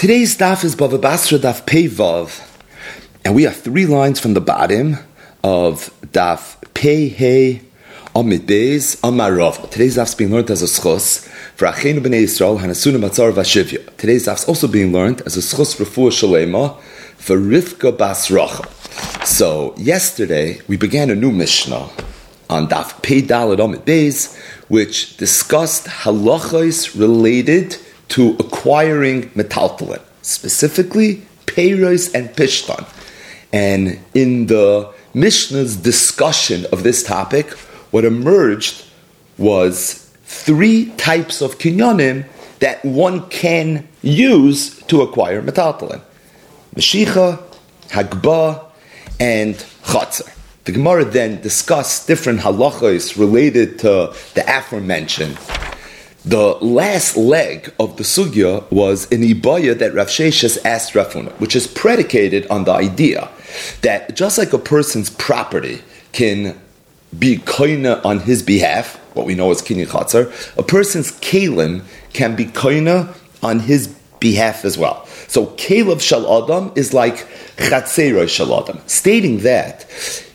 Today's daf is Bava Basra daf Pei Vav, and we are 3 lines from the bottom of daf Pei Hey Amid Beis Amarav. Today's daf is being learned as a schos for Achenu Bnei Yisrael Hanasuna Matzar Vashivya. Today's daf is also being learned as a schos Refuah Shalema for Rivka Bas Rachel. So yesterday we began a new Mishnah on daf Pei Daled Amid Beis, which discussed halachos related to acquiring metaltalin, specifically peiros and pishtan. And in the Mishnah's discussion of this topic, what emerged was 3 types of kinyanim that one can use to acquire metaltalin: Meshicha, Hagbah, and Chatzar. The Gemara then discussed different halachos related to the aforementioned. The last leg of the sugya was an ibaya that Rav Sheshes asked Rav Huna, which is predicated on the idea that just like a person's property can be koina on his behalf, what we know as kinyan chatzar, a person's kalim can be koina on his behalf as well. So kelev shal adam is like chatzeroi shal adam, stating that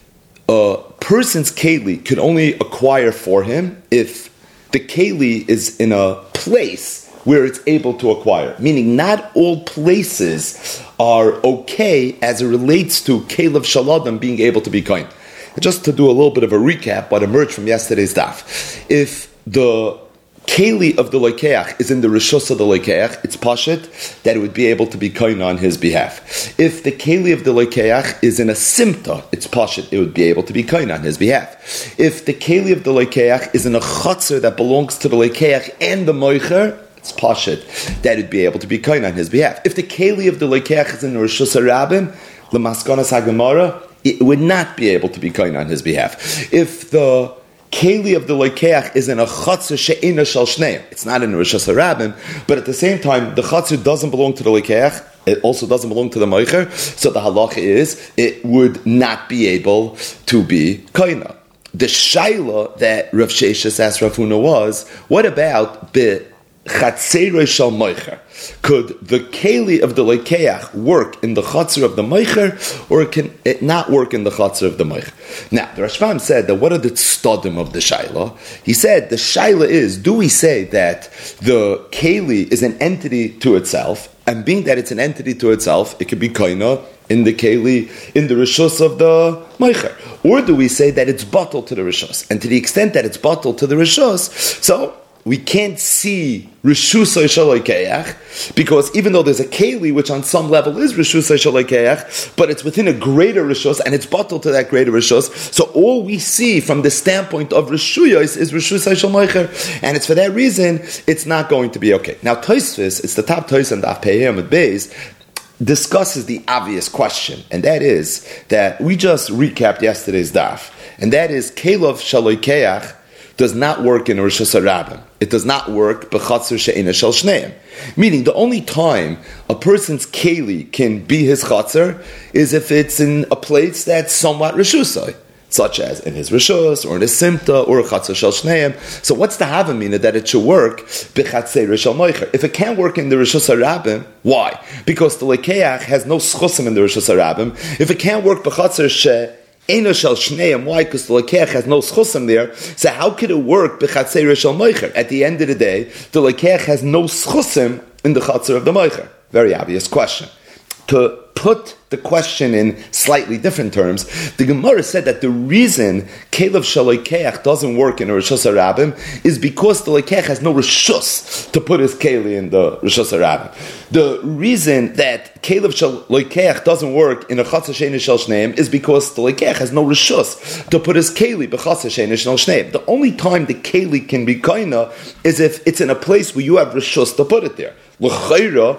a person's keli could only acquire for him if the keli is in a place where it's able to acquire. Meaning not all places are okay as it relates to kelev shaladam being able to be koin. Just to do a little bit of a recap, what emerged from yesterday's daf. If the keli of the lokeach is in the rishus of the lokeach, it's pashit that it would be able to be koin on his behalf. If the keli of the lokeach is in a simta, it's pashit it would be able to be koin on his behalf. If the keli of the lokeach is in a chatzar that belongs to the lokeach and the moicher, it's pashit that it would be able to be koin on his behalf. If the keli of the lokeach is in the rishus harabim, lemaskanas hagemara, it would not be able to be koin on his behalf. If the keli of the lokeach is in a chatzar she'ina shal shneim, it's not in rishus harabim, but at the same time the chatzar doesn't belong to the lokeach, it also doesn't belong to the moicher, so the halacha is it would not be able to be koina. The shaila that Rav Sheshes asked Rav Huna was, what about the chatzeroi shal moicher? Could the keli of the lokeach work in the chatzar of the moicher, or can it not work in the chatzar of the moicher? Now, the Rashbam said that what are the tzadim of the shaila? He said the shaila is, do we say that the keli is an entity to itself, and being that it's an entity to itself, it could be koina in the keli, in the rishus of the moicher? Or do we say that it's bottled to the rishus? And to the extent that it's bottled to the rishus, so we can't see Rishusay Shalokeach, because even though there's a Keli which on some level is Rishusay Shalokeach, but it's within a greater Rishus and it's bottled to that greater Rishus, so all we see from the standpoint of Rishuyos is Rishusay Shalokeach, and it's for that reason it's not going to be okay. Now Tosfos, it's the top Tosfos and Daf Pei Amid Beis, discusses the obvious question, and that is that we just recapped yesterday's daf, and that is Kelev Shalokeach does not work in Rishus Harabim. It does not work b'chatzar she'ena shel shneim. Meaning, the only time a person's keli can be his chatzar is if it's in a place that's somewhat rishusai, such as in his rishus, or in his simta, or a chatzar shel shneim. So what's the havamina that it should work b'chatzar shel moicher? If it can't work in the Rishus Harabim, why? Because the lekeach has no schusim in the Rishus Harabim. If it can't work b'chatzar she'ena shel shneim, why? Because the lekeach has no schusim there. So how could it work b'chatzei shel moicher? At the end of the day, the lekeach has no schusim in the chatzar of the moicher. Very obvious question. To put the question in slightly different terms, the Gemara said that the reason Kelev shel lekeach doesn't work in a Rishus Harabim is because the lekeach has no Rishus to put his keli in the Rishus Harabim. The reason that Kelev shel lekeach doesn't work in a Chatzar she'ena shel shneim is because the lekeach has no Rishus to put his keli b'chatzar she'ena shel shneim. The only time the keli can be koina is if it's in a place where you have Rishus to put it there. L'chayra,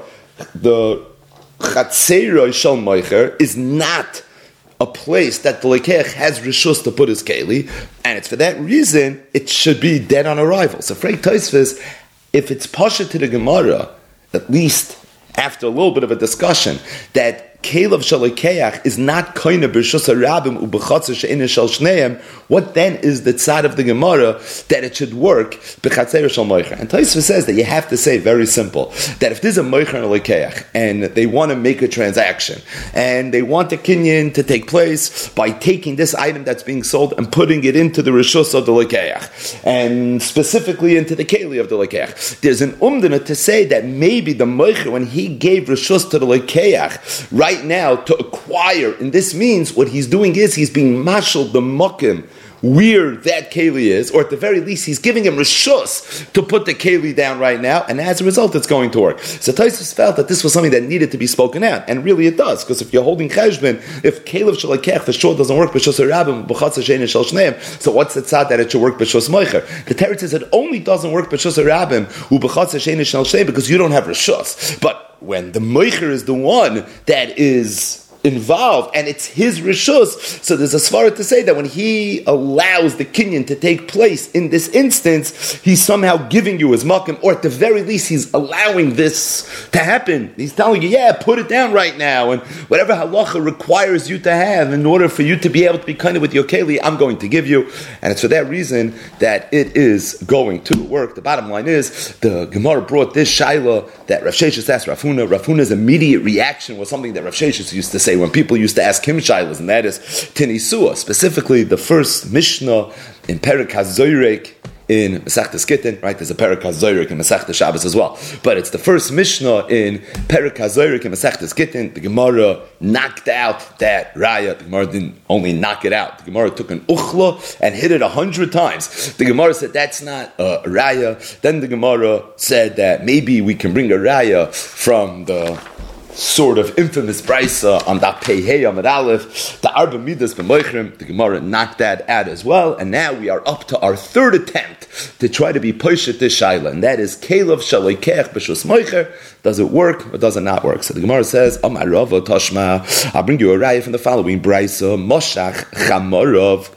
the Chatzeroi shel moicher is not a place that the lekeach has rishus to put his keli, and it's for that reason it should be dead on arrival. So, Frei Tosfos, if it's pasha to the Gemara, at least after a little bit of a discussion, that Kelev Shalokeach is not Koine B'Rishus HaRabim U'B'Chatzah She'ein Shel Shneim, what then is the tzad of the Gemara that it should work B'Chatzer Shel Moicher? And Tosfos says that you have to say very simple, that if there's a Moicher and a Lokeach, and they want to make a transaction, and they want the kinyan to take place by taking this item that's being sold and putting it into the Rishus of the Lokeach, and specifically into the Keli of the Lokeach, there's an umdana to say that maybe the Moicher, when he gave Rishus to the Lokeach, right now to acquire, and this means what he's doing is he's being mashal the mukim where that keli is, or at the very least he's giving him rishus to put the keli down right now, and as a result it's going to work. So Tosfos felt that this was something that needed to be spoken out, and really it does, because if you're holding cheshbon, if kelev shalakech for sure doesn't work b'shus harabim b'chatzah she'ein shel shneim, so what's the tzad that it should work b'shus moicher? The Torah says it only doesn't work b'shus harabim u'b'chatzah she'ein shel shneim because you don't have rishus. But when the moicher is the one that is involved, and it's his rishus, so there's a svara to say that when he allows the kinyan to take place in this instance, he's somehow giving you his makim, or at the very least he's allowing this to happen. He's telling you, yeah, put it down right now, and whatever halacha requires you to have in order for you to be able to be kind of with your keli, I'm going to give you. And it's for that reason that it is going to work. The bottom line is, the Gemara brought this shaila that Rav Sheshes asked Rav Huna. Rav Huna's immediate reaction was something that Rav Sheshes used to say when people used to ask him shaylas, and that is Tinisua, specifically the first Mishnah in Perek HaZoyrek in Masechtas Gittin, right? There's a Perek HaZoyrek in Masechtas Shabbos as well, but it's the first Mishnah in Perek HaZoyrek in Masechtas Gittin. The Gemara knocked out that raya. The Gemara didn't only knock it out. The Gemara took an uchla and hit it 100 times. The Gemara said that's not a raya. Then the Gemara said that maybe we can bring a raya from the sort of infamous brisa on that Pehei Amud Aleph, the Arba Midas B'Moichrim. The Gemara knocked that out as well, and now we are up to our third attempt to try to be poshet this shaila, and that is Kelev Shalokeach B'Shus Moicher. Does it work or does it not work? So the Gemara says, Amar Rava Tashma, I'll bring you a raya from the following brisa: Moshach Chamorov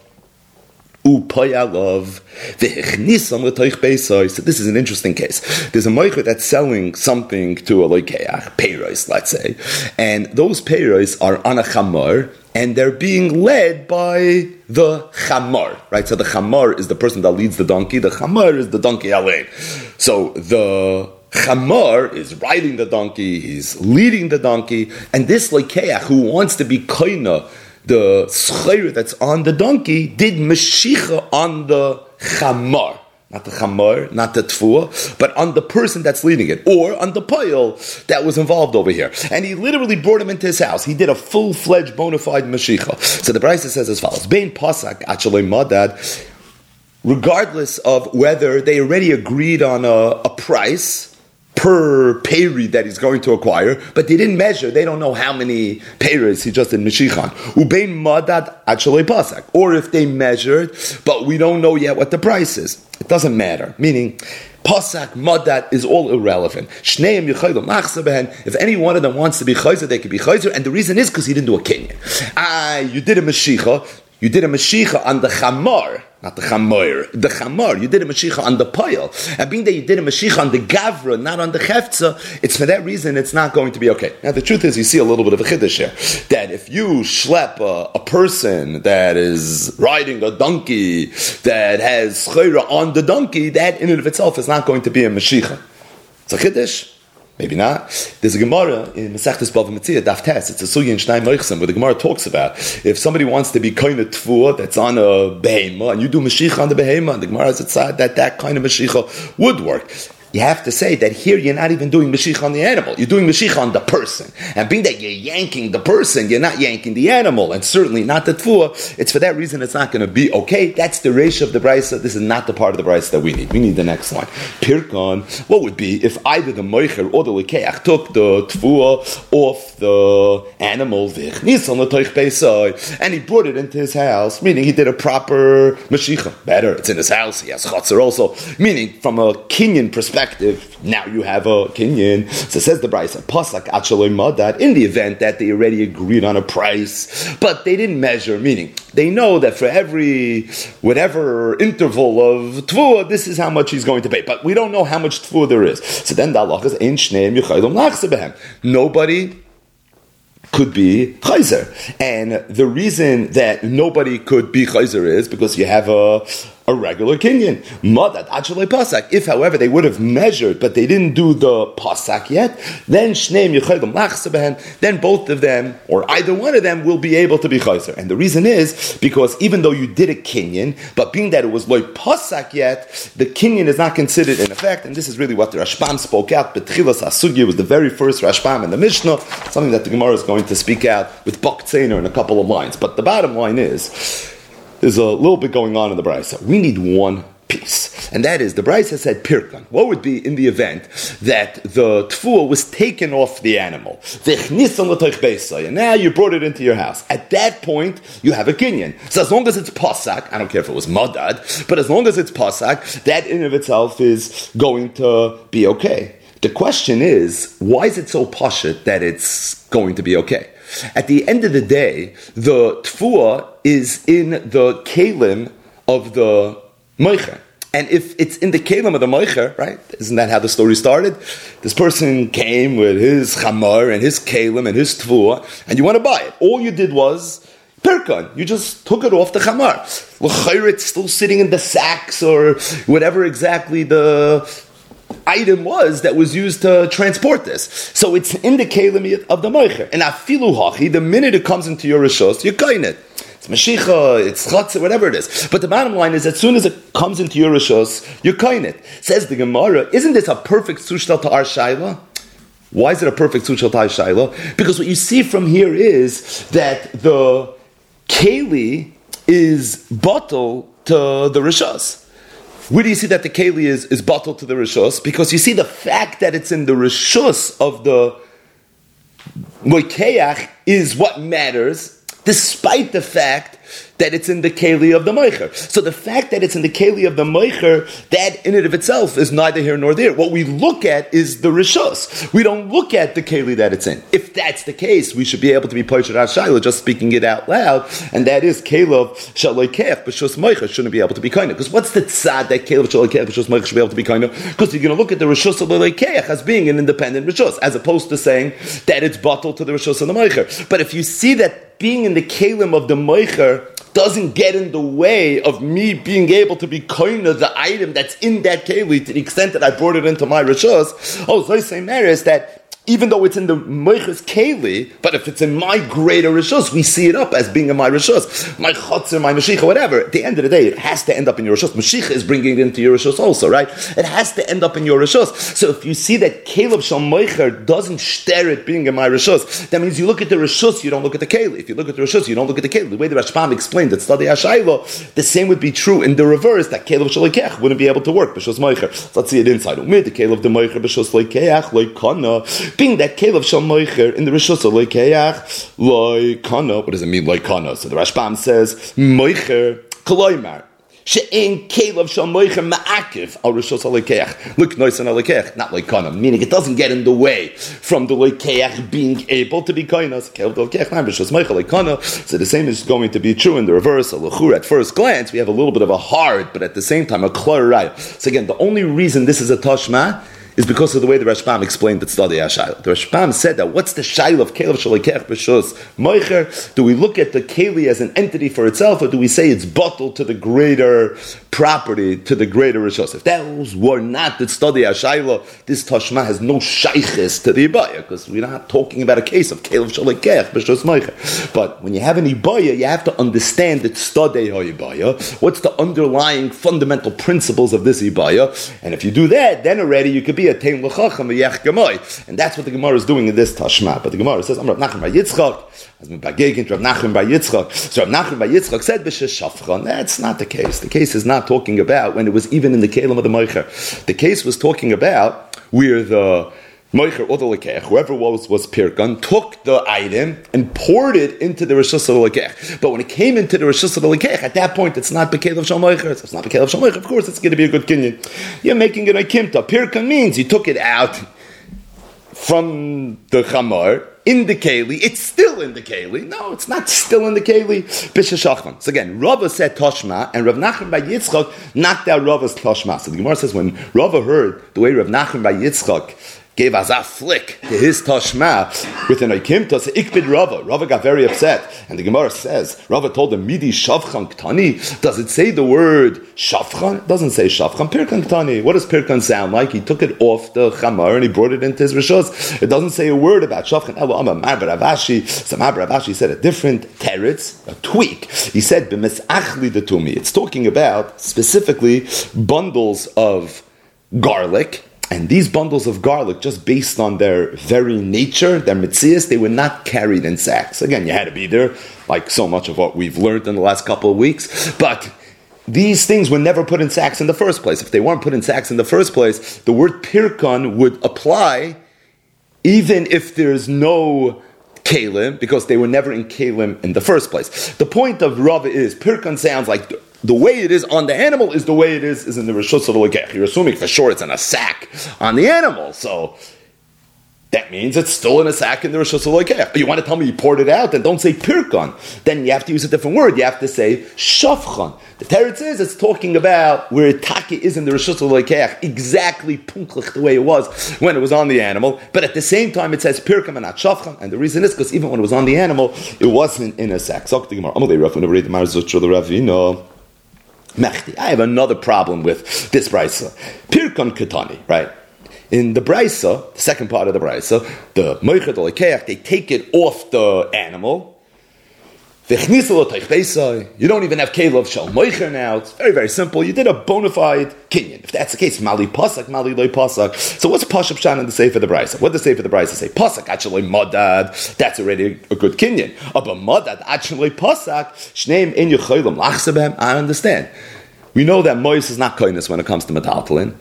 Upayalov v'hichnisam l'toich beisoi. So this is an interesting case. There's a moicher that's selling something to a lokeach, peiros, let's say, and those peiros are on a chamor, and they're being led by the chamor, right? So the chamor is the person that leads the donkey. The chamor is the donkey alein. So the chamor is riding the donkey, he's leading the donkey, and this lokeach who wants to be koina, the schayr that's on the donkey, did meshicha on the chamar. Not the chamar, not the tfuah, but on the person that's leading it, or on the pile that was involved over here. And he literally brought him into his house. He did a full-fledged, bona fide meshicha. So the Brisa says as follows: Bein pasak achalei madad, regardless of whether they already agreed on a price per peri that he's going to acquire, but they didn't measure, they don't know how many peris he just did Meshichan. Ubein madad achalei pasak. Or if they measured, but we don't know yet what the price is. It doesn't matter. Meaning, pasak, madad is all irrelevant. Shneim yichaylu machzeh behen. If any one of them wants to be chayzer, they can be chayzer, and the reason is because he didn't do a kinyan. You did a meshicha. You did a meshicha on the chamar, not the chamor. The chamar, you did a meshicha on the pile. And being that you did a meshicha on the gavra, not on the chefza, it's for that reason it's not going to be okay. Now the truth is, you see a little bit of a chiddush here, that if you schlep a person that is riding a donkey, that has chayra on the donkey, that in and of itself is not going to be a meshicha. It's a chiddush. Maybe not. There's a Gemara in Masechtas Bava Metzia, Daf Tes. It's a Sugya in Shnai Moichsim, where the Gemara talks about if somebody wants to be kind of tfuah that's on a behema, and you do Mashiach on the behema, and the Gemara has said that kind of Mashiach would work. You have to say that here you're not even doing Mashiach on the animal. You're doing Mashiach on the person. And being that you're yanking the person, you're not yanking the animal, and certainly not the tfuah. It's for that reason it's not going to be okay. That's the ratio of the brisa. This is not the part of the brisa that we need. We need the next line. Pirkon, what would be if either the moicher or the lekeach took the tfuah off the animal, and he brought it into his house, meaning he did a proper Mashiach. Better, it's in his house, he has chatzar also. Meaning, from a kinyan perspective, now you have a kinyan. So says the Brisa, pasak achaloi madad, in the event that they already agreed on a price, but they didn't measure, meaning they know that for every whatever interval of tfuah, this is how much he's going to pay, but we don't know how much tfuah there is. So then the halach is ein shneim yichaylim lachse behem. Nobody could be chayzer. And the reason that nobody could be chayzer is because you have a regular kinyan. Madad actually pasak. If, however, they would have measured, but they didn't do the pasak yet, then shneim yichaydim lachsabehen. Then both of them, or either one of them, will be able to be chayzer. And the reason is because even though you did a kinyan, but being that it was loy pasak yet, the kinyan is not considered in effect. And this is really what the Rashbam spoke out. Betchilas Asugya was the very first Rashbam in the Mishnah, something that the Gemara is going to speak out with Bak Tzeiner in a couple of lines. But the bottom line is, there's a little bit going on in the Brisa. We need one piece. And that is, the Brisa said Pirkan. What would be in the event that the tfuah was taken off the animal? And now you brought it into your house. At that point, you have a kinyan. So as long as it's pasak, I don't care if it was madad, but as long as it's pasak, that in of itself is going to be okay. The question is, why is it so pashut that it's going to be okay? At the end of the day, the tfuah is in the kelim of the moicher. And if it's in the kelim of the moicher, right, isn't that how the story started? This person came with his chamar and his kelim and his tfuah, and you want to buy it. All you did was pirkan. You just took it off the chamar. L'chayr, it's still sitting in the sacks or whatever exactly the item was that was used to transport this. So it's in the kelim of the moicher. And afilu hachi, the minute it comes into your rishos, you kain it. It's mashicha, it's chatzah, whatever it is. But the bottom line is, as soon as it comes into your rishos, you kain it. Says the Gemara, isn't this a perfect sushtal to our shaila? Why is it a perfect sushtal to our shaila? Because what you see from here is that the keli is bottle to the rishos. Where do you see that the keli is bottled to the rishos? Because you see the fact that it's in the rishos of the moikeach is what matters, despite the fact that it's in the keli of the moicher. So the fact that it's in the keli of the moicher, that in and of itself is neither here nor there. What we look at is the rishos. We don't look at the keli that it's in. If that's the case, we should be able to be poished out shayla, just speaking it out loud, and that is kelev shaloikeach b'shos moicher shouldn't be able to be kind of. Because what's the tzad that kelev shaloikeach b'shos moicher should be able to be kind of? Because you're going to look at the rishos of the loikeach as being an independent rishos, as opposed to saying that it's bottled to the rishos of the moicher. But if you see that being in the kelim of the moicher doesn't get in the way of me being able to be koina the item that's in that keli to the extent that I brought it into my rishos. So I say is that even though it's in the moicher's keli, but if it's in my greater rishos, we see it up as being in my rishos, my chotzer, my mashicha, whatever. At the end of the day, it has to end up in your rishos. Mashicha is bringing it into your rishos also, right? It has to end up in your rishos. So if you see that kelev shal moicher doesn't stare it being in my rishos, that means you look at the rishos, you don't look at the keli. If you look at the rishos, you don't look at the keli. The way the Rashbam explained that study Ashaylo, the same would be true in the reverse, that kelev shal loikeach wouldn't be able to work b'shos moicher. So let's see it inside. Umid the kelev the moicher b'shos loikeach loikana. Being that kelev shal moicher in the rishos loikeach loikana. What does it mean loikana? So the Rashbam says moicher koloimar. She'en kelev shal moicher ma'akiv al rishos loikeach. Look nice on loikeach, not loikana. Meaning it doesn't get in the way from the loikeach being able to be kainas. Kelev loikeach not rishos moicher loikana. So the same is going to be true in the reverse. At first glance, we have a little bit of a hard, but at the same time a klar raya. So again, the only reason this is a tashma is because of the way the Rashbam explained the study Ashayla. The Rashbam said that what's the shayla of kelev shaloikeach b'shos moicher? Do we look at the keli as an entity for itself, or do we say it's bottled to the greater property, to the greater rishos? If that were not the study Ashayla, this tashma has no shayches to the ibaya, because we're not talking about a case of kelev shaloikeach b'shos moicher. But when you have an ibaya, you have to understand the study ibaya. What's the underlying fundamental principles of this ibaya? And if you do that, then already you could be a teim l'chacham v'yech gemoy, and that's what the Gemara is doing in this tashma. But the Gemara says, "I'm Rav Nachman bar Yitzchak." As my bagegin Rav Nachman bar Yitzchak. So Rav Nachman bar Yitzchak said, "B'shesh shafchan." That's not the case. The case is not talking about when it was even in the kelim of the moicher. The case was talking about where the moicher or the lekech, whoever was pirkan, took the item and poured it into the rishus of the lekech. But when it came into the rishus of the lekech, at that point it's not bekelev shal moicher. It's not bekelev shal moicher. Of course, it's going to be a good kinyan. You're making it a kimta. Pirkan means you took it out from the chamar in the keli. It's still in the keli. No, it's not still in the keli. B'sheshachman. So again, Rava said toshma, and Rav Nachman bar Yitzchak knocked out Rava's toshma. So the Gemara says when Rava heard the way Rav Nachman bar Yitzchak gave a flick to his Tashma with an Aikimta, so Ikbid Rava. Rava got very upset. And the Gemara says, Rava told him, Midi Shavchan Ktani. Does it say the word Shavchan? It doesn't say Shavchan. Pirkan Ktani. What does Pirkan sound like? He took it off the Chamar and he brought it into his Rishos. It doesn't say a word about Shavchan. Elo Amar Marbar Avashi. So Marbar Avashi said a different teretz, a tweak. He said, B'misachli Datumi. It's talking about specifically bundles of garlic. And these bundles of garlic, just based on their very nature, their mitzias, they were not carried in sacks. Again, you had to be there, like so much of what we've learned in the last couple of weeks. But these things were never put in sacks in the first place. If they weren't put in sacks in the first place, the word pirkan would apply even if there's no kalim, because they were never in kalim in the first place. The point of Rava is, pirkan sounds like the way it is on the animal is the way it is in the Rishus of the Lekech. You're assuming for sure it's in a sack on the animal, so that means it's still in a sack in the Rishus of the Lekech. You want to tell me you poured it out, then don't say pirkan. Then you have to use a different word. You have to say shavchan. The teretz is, it's talking about where taki is in the Rishus of the Lekech, exactly punklich the way it was when it was on the animal, but at the same time it says pirkan and not shavchan, and the reason is because even when it was on the animal, it wasn't in a sack. I have another problem with this brisa. Pirkan Ketani, right? In the brisa, the second part of the brisa, the moichet olekeach, they take it off the animal. You don't even have kelev shel moicher now. It's very, very simple. You did a bona fide kinyan. If that's the case, mali pasak, mali loy pasak. So what's pashup shan in the sefer the brisa? What does the sefer the brisa say? Pasak actually madad. That's already a good kinyan. But madad actually pasak shneim in yochaylam lachsebem. I understand. We know that mois is not kindness when it comes to metaltalin.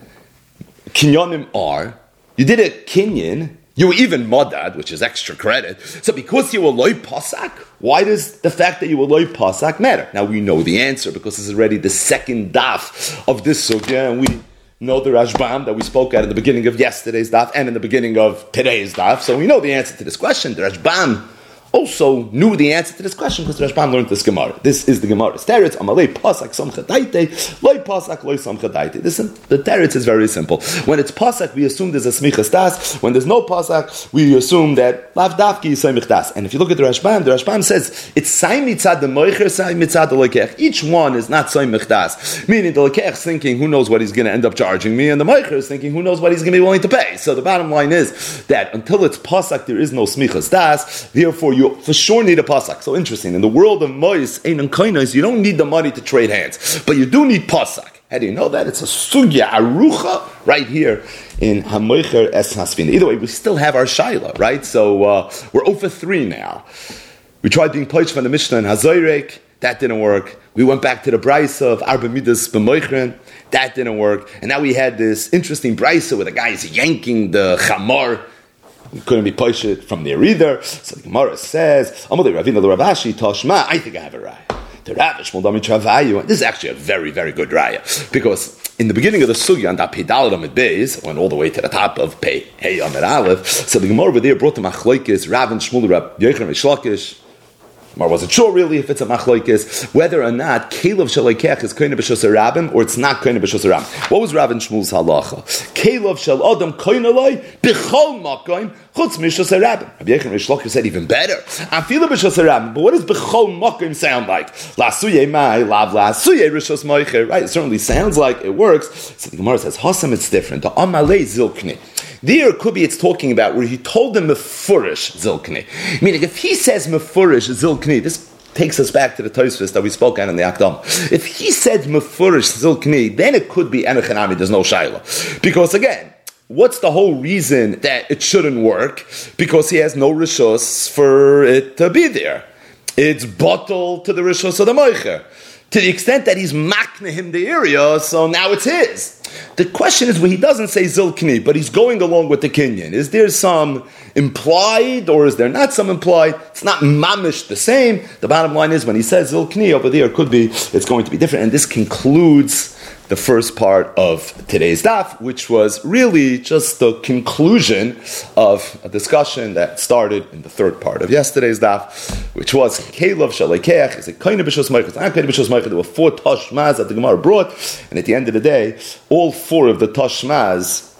Kinyanim are. You did a kinyan. You were even madad, which is extra credit. So because you were loy pasak, why does the fact that you were loy pasak matter? Now we know the answer because this is already the second daf of this sugya, and we know the Rashbam that we spoke at in the beginning of yesterday's daf and in the beginning of today's daf. So we know the answer to this question. The Rashbam also knew the answer to this question because the Rashbam learned this Gemara. This is the Gemara. Teretz amalei pasak sam chadaite, loy pasak loy sam chadaite. The teretz is very simple. When it's pasak, we assume there's a smichas das. When there's no pasak, we assume that lav dafki is samich das. And if you look at the Rashbam says it's saim mitzad the moicher, saim mitzad the lekech. Each one is not samich das. Meaning the lekech is thinking who knows what he's going to end up charging me, and the moicher is thinking who knows what he's going to be willing to pay. So the bottom line is that until it's pasak, there is no smichas das. Therefore, you for sure need a pasak. So interesting. In the world of mois, ein kainos, you don't need the money to trade hands, but you do need pasak. How do you know that? It's a sugya arucha right here in Hamoicher Es Hasfina. Either way, we still have our shaila, right? So we're 0 for 3 now. We tried being poached from the Mishnah in Hazoyrek. That didn't work. We went back to the brisa of Arba Midas B'moichrin. That didn't work. And now we had this interesting brisa where the guy is yanking the chamar. We couldn't be pushed from there either. So the Gemara says, Amalei Ravina L'Ravashi Tashma. I think I have a raya. The Ravish Moldami Travayu. This is actually a very, very good raya because in the beginning of the sugya on that Pedal Amid Beis went all the way to the top of Pei Hey Amid Aleph. So the Gemara over there brought the Machlokes Rav and Shmuel Rab Yochanan Rishlakish. Mar wasn't sure really if it's a machlokes whether or not Kelev Shalekech is koine b'shus rabim or it's not koine b'shus rabim. What was Rav and Shmuel's halacha? Kelev Shal Adam koine loy b'chol makom chutz mishus rabim. Rabbi Yochanan Rishlakish said even better. Afilu b'shus rabim. But what does b'chol makom sound like? Lasuye mai lav lasuye rishus moicher. Right? It certainly sounds like it works. So the Gemara says Hasam it's different. The amalei zilkni. There could be it's talking about where he told them mefurish zilkni. Meaning if he says mefurish zilkni, this takes us back to the Tosfos that we spoke on in the Akdam. If he said mefurish zilkni, then it could be enochanami, there's no shaila. Because again, what's the whole reason that it shouldn't work? Because he has no rishos for it to be there. It's bottled to the rishos of the moicher. To the extent that he's makna him the area, so now it's his. The question is, well, he doesn't say zilkni, but he's going along with the kinyan. Is there some implied, or is there not some implied? It's not mamish the same. The bottom line is, when he says zilkni over there, it could be, it's going to be different. And this concludes the first part of today's daf, which was really just the conclusion of a discussion that started in the third part of yesterday's daf, which was Kelev Shalekech. Is it koine b'shus moicher? It's not koine b'shus moicher. There were 4 tashmas that the Gemara brought, and at the end of the day, all 4 of the tashmas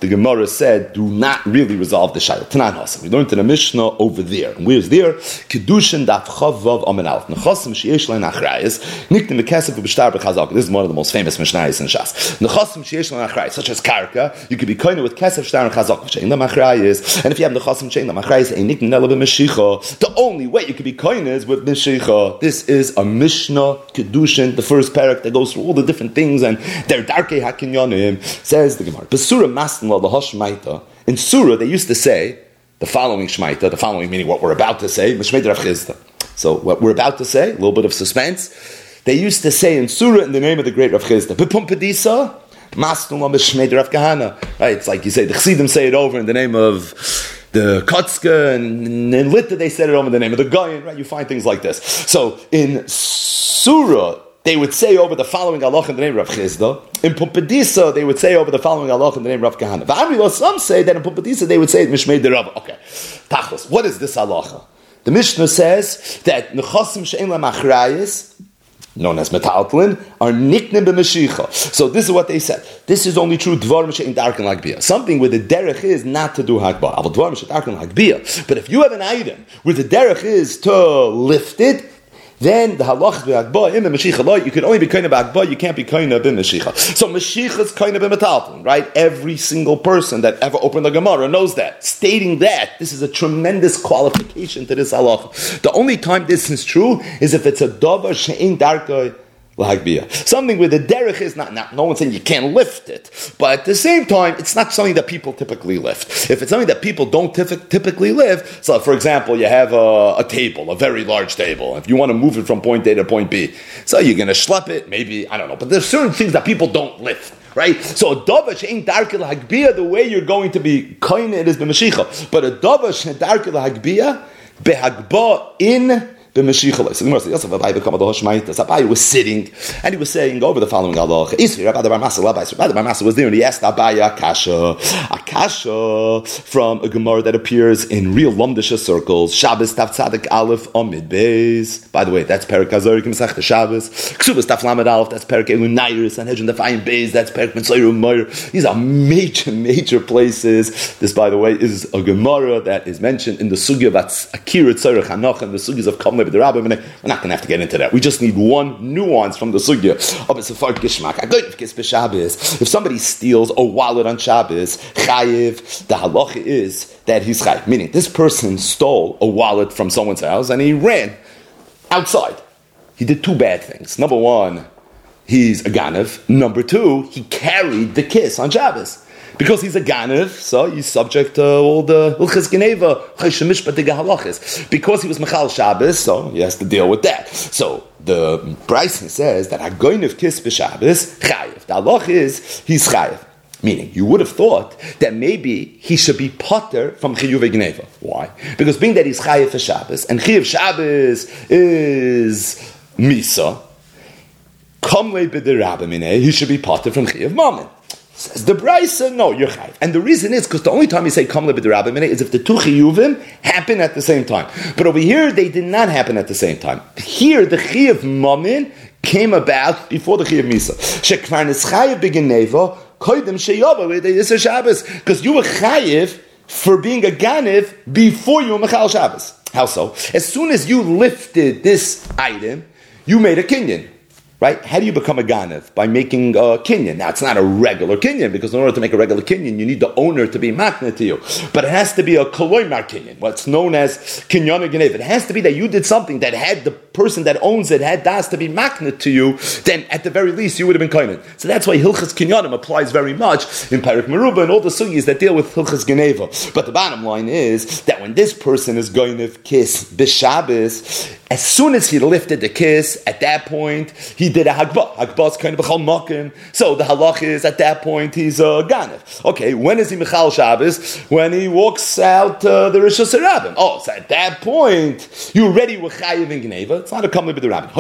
the Gemara said do not really resolve the Shaila. Tanan Hasan. We learned in the Mishnah over there. And where's there? Kedushin daf chavav amen alf. Nechasim sheyesh lein achrayis. Niktim v'kesef v'b'shtar b'chazak. This is one of the most famous Mishnayos in Shas. Nechasim sheyesh lein achrayis, such as karka, you could be koine with kesef, shtar, and chazak. V'shein lam achrayis. And if you have nechasim shein lam achrayis, ein niktim nela b'meshicha. The only way you could be koine is with meshicha. This is a Mishnah Kedushin, the first parak that goes through all the different things and their darkei hakinyanim. Says the Gemara. Besura mastin la lahashmaita. In Surah, they used to say the following shmaita, the following meaning what we're about to say, Mishmei Rav Chizda. So what we're about to say, a little bit of suspense. They used to say in Surah in the name of the great Rav Chizda, B'pumpadisa, Mastum la Mishmei Rav Kahana. Right? It's like you say, the Chassidim say it over in the name of the Kotzka, and in Litta they said it over in the name of the Goyen, right? You find things like this. So in Surah, they would say over the following halach in the name of Rav Chizda. In Pumpadisa, they would say over the following halach in the name of Rav Kahana. V'amrilo, some say that in Pumpadisa they would say it Mishmei de Rav. Okay, Tachlis, what is this halacha? The Mishnah says that nechasim she'en la machrayis, known as metaltlin, are niknim b'meshicha. So this is what they said. This is only true dvarim she'en darken lagbiyah. Something where the derech is not to do hakbah. Aval dvarim she'en darken lagbiyah. But if you have an item where the derech is to lift it, then the halach b'akba in the meshicha, you can only be kind of akba, you can't be kind of in meshicha. So meshicha is kind of metalton, right? Every single person that ever opened the Gemara knows that. Stating that, this is a tremendous qualification to this halach. The only time this is true is if it's a davar she'in darkei l'hagbiyah. Something where the derech is not, no one's saying you can't lift it, but at the same time, it's not something that people typically lift. If it's something that people don't typically lift, so for example, you have a table, a very large table. If you want to move it from point A to point B, so you're going to schlep it, maybe, I don't know, but there's certain things that people don't lift. Right? So a davar she'en darkei l'hagbiyah, the way you're going to be koine it is b'mashicha. But a davar she'en darkei l'hagbiyah, behagba in so the Gemara says, Abai was sitting and he was saying over the following halach. Rabbi Bar Masa was there and he asked Abai Akasha from a Gemara that appears in real Lomdisha circles. Shabbos Tav Tzadik Aleph Amid Beis. By the way, that's Perik Hazorik Masech Shabbos. Ksubas Tav Lamed Aleph. That's Perik Elun Nairis and Hedjon Defayim Beis. That's Perik Mitzayru Meir. These are major places. This, by the way, is a Gemara that is mentioned in the Sugya of Akira Tzorech Hanoch and the Sugyas of Kamle. We're not going to have to get into that. We just need one nuance from the sugya of a sefard gishmak. If somebody steals a wallet on Shabbos, chayiv, the halacha is that he's chayiv. Meaning, this person stole a wallet from someone's house and he ran outside. He did two bad things. Number one, he's a ganav. Number two, he carried the kiss on Shabbos. Because he's a ganev, so he's subject to all the Hilchas Geneva, halachas. Because he was Mechal Shabbos, so he has to deal with that. So the Bryson says that a goynev kiss b'Shabbos, chayiv. The halach is, he's chayiv. Meaning, you would have thought that maybe he should be potter from Chiyuv Geneva. Why? Because being that he's chayiv for Shabbos, and Chiyuv Shabbos is Misa, Kamle b'derabimine, he should be potter from Chiyuv Mammon. Says the Brisa, no, you're chayiv. And the reason is because the only time you say Kamle b'derabimine is if the two chiyuvim happen at the same time. But over here, they did not happen at the same time. Here, the Chiyuv Mammon came about before the Chiyuv Misa. Shekvar nischayiv b'geneva, koydem sheyava v'yisur Shabbos. Because you were chayiv for being a ganev before you were Mechal Shabbos. How so? As soon as you lifted this item, you made a kinyan. Right? How do you become a ganev? By making a kinyan. Now, it's not a regular kinyan, because in order to make a regular kinyan, you need the owner to be makna to you. But it has to be a koloimar kinyan, what's known as kinyan ganev. It has to be that you did something that had the person that owns it had das to be makna to you, then at the very least you would have been kinyan. So that's why Hilchas Kinyanim applies very much in Parak Meruba and all the sugis that deal with Hilchas Geneva. But the bottom line is that when this person is going to kiss b'Shabbos, as soon as he lifted the kiss, at that point, he did a hagbah. Hagbah is kind of a chalmakim. So the halach is, at that point, he's a ganev. Okay, when is he Mechal Shabbos? When he walks out the Rishus Harabim. Oh, so at that point, you already were chayiv in Geneva. It's not a kamli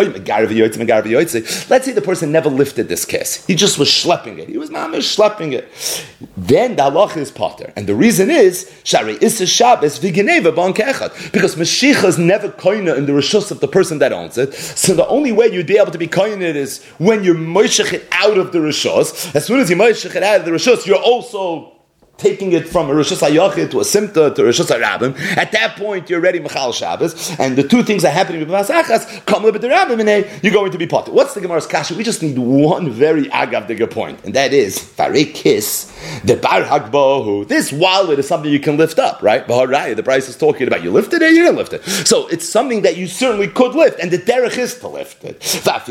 b'derabim. Let's say the person never lifted this kiss. He just was schlepping it. He was mamish schlepping it. Then the halach is potter. And the reason is, Shari Issa Shabbos v'Geneva ban kechad. Because Mashiach is never koina in the Rishus of the person that owns it. So the only way you'd be able to be koyin it is when you're moishech it out of the rishos. As soon as you moishech it out of the rishos, you're also taking it from a Rosh Hashanah to a Simta to a Rosh Hashanah, at that point you're already Mechal Shabbos, and the two things are happening with Pasachas, come with the Rabbim, and you're going to be potter. What's the Gemara's kasha? We just need one very agavdiga point, and that is Farikis, the Bar Hagbohu. This wallet is something you can lift up, right? The price is talking about you lifted it, you didn't lift it. So it's something that you certainly could lift, and the derech is to lift it.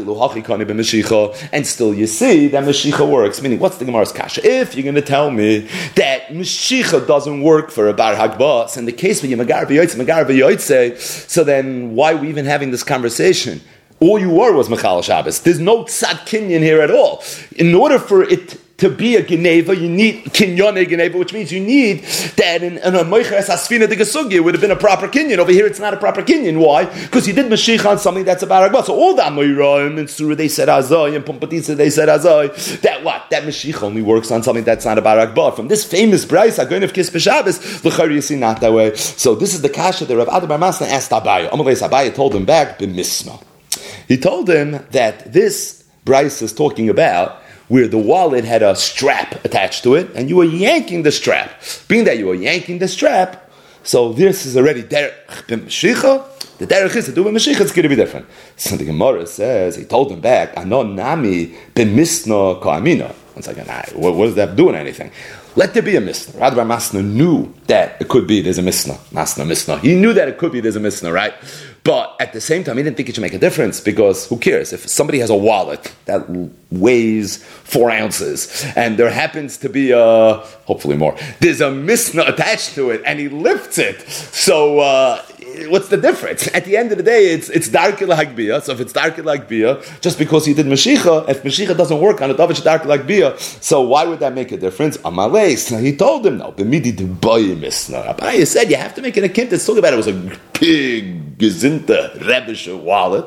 And still you see that Mashiach works. Meaning, what's the Gemara's kasha? If you're going to tell me that Mashiach doesn't work for a Bar Hagbah, in the case where you Magar B'Yoytze, so then why are we even having this conversation? All you were was Mechal Shabbos. There's no tzad kinyan here at all. In order for it to be a Geneva, you need Kinyone Geneva, which means you need that in a Moicheres Asfina de Gesugi, it would have been a proper Kinyan. Over here, it's not a proper Kinyan. Why? Because you did Mashiach on something that's a Bar Hagbah. So all the Amoyraim and Surah, they said Azai, and Pumpatisa, they said Azai. That what? That Mashiach only works on something that's not a Bar Hagbah. From this famous Bryce, Agoin of Kis B'Shabbos, l'chari you see not that way. So this is the kasha that Rav Ada bar Masna asked Abaye. Amalei Abaye told him back, B'misma. He told him that this Bryce is talking about where the wallet had a strap attached to it, and you were yanking the strap. Being that you were yanking the strap, so this is already derech b'mashicha. The derech is to do with mashicha, it's going to be different. So the Gemara says, he told him back, Anon nami b'misna ka'amina. It's like, what does that do in anything? Let there be a misna. Rav bar Masna knew that it could be there's a misna. Misna. He knew that it could be there's a misna, right? But at the same time, he didn't think it should make a difference because who cares? If somebody has a wallet that weighs 4 ounces and there happens to be hopefully more, there's a misna attached to it and he lifts it. So what's the difference? At the end of the day, it's darkei l'hagbiyah. So if it's darkei l'hagbiyah, just because he did Mashiach, if Mashiach doesn't work on it, it's darkei l'hagbiyah. So why would that make a difference? Amalei. He told him, no. B'midi d'bayi misna. Abaye said, you have to make an akim that's talking about it was a big, gezinta, rebische wallet.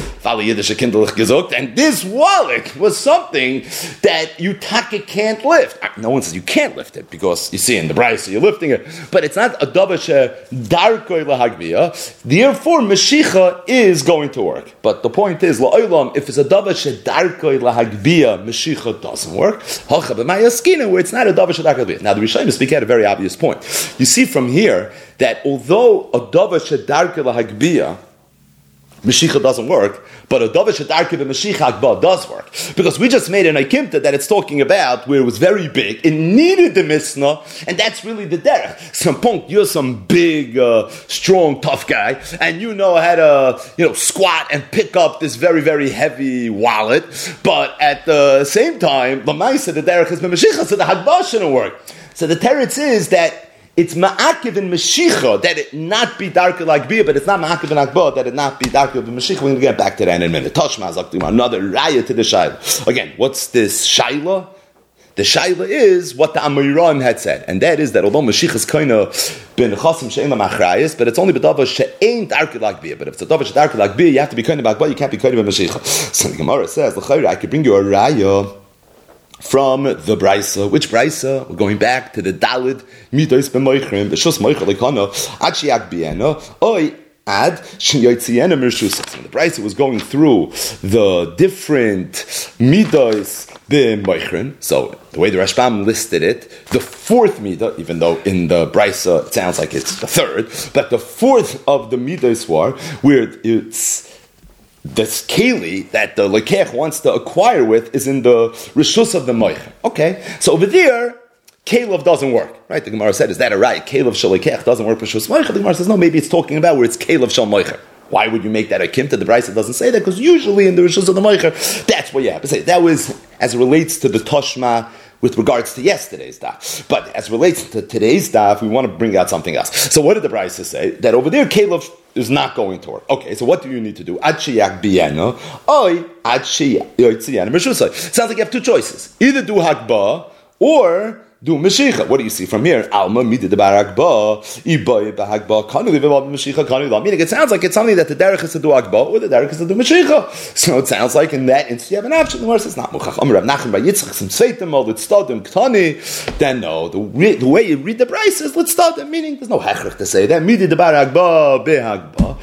And this wallet was something that you taka can't lift. No one says you can't lift it because you see in the Bryce you're lifting it, but it's not a davashe darkoi lahagbiyah. Therefore, Mashiach is going to work. But the point is, la'olam, if it's a davashe darkoi lahagbiyah, Mashiach doesn't work. Hacha b'mayaskina, where it's not a davashe darkoi lahagbiyah. Now the Rishonim speak at a very obvious point. You see from here that although a davashe darkoi lahagbiyah Mashiach doesn't work, but a Davar Shedarki Mashiach Hagbah does work. Because we just made an Aikimta that it's talking about where it was very big, it needed the Misna, and that's really the derech. Some punk, you're some big, strong, tough guy, and you know how to, squat and pick up this very, very heavy wallet, but at the same time, Lamaisa, the derech is Mashiach, so the Hagbah shouldn't work. So the teretz is that it's ma'akiv in Mashiach that it not be darker like beer, but it's not ma'akiv in Akbar that it not be darker in Mashiach. We're going to get back to that in a minute. Toshma Zaktima, another raya to the Shaila. Again, what's this Shaila? The Shaila is what the Amoyraim had said, and that is that although Mashiach is kind of been chasim she'en lamachrayis, but it's only b'dava she'en darker like beer. But if it's a dava she'darker like beer, you have to be kind of Akbar, you can't be kind of Mashiach. So the Gemara says, I could bring you a raya from the Brisa. Which Brisa? We're going back to the Dalid Midos b'moichrim b'shus moichel lekana achiak biena oi ad sheyoytziena mershus. So the Brisa was going through the different Midos b'moichrim. So the way the Rashbam listed it, the 4th Midah, even though in the Brisa it sounds like it's the 3rd, but the 4th of the Midos war where it's this keli that the lekech wants to acquire with is in the rishus of the moich. Okay, so over there, kelev doesn't work. Right? The Gemara said, "Is that a right? Kelev shel lekech doesn't work for rishus moich." The Gemara says, "No, maybe it's talking about where it's kelev shel moich." Why would you make that a kimta? The Brisa doesn't say that because usually in the rishus of the moich, that's what you have to say. That was as it relates to the toshma with regards to yesterday's daf. But as it relates to today's daf, we want to bring out something else. So what did the Brisa say? That over there, kelev is not going to work. Okay, so what do you need to do? Ad sheyak biyena, oi ad sheyak yoytziena mershusay. Sounds like you have 2 choices. Either do hakba or do Mashiach. What do you see from here? Alma midid barakba, iboy bahakba, kanu livavad Mashiach, kanu lav. Meaning, it sounds like it's something that the derech is to do hakba or the derech is to do Mashiach. So it sounds like in that instance you have an option. The verse is not muchach. Amar Rav Nachman by Yitzchak some sveitim or let's start them ktani. Then no, the way you read the Brisa is let's start them. Meaning there's no hechrich to say that midid barakba behakba.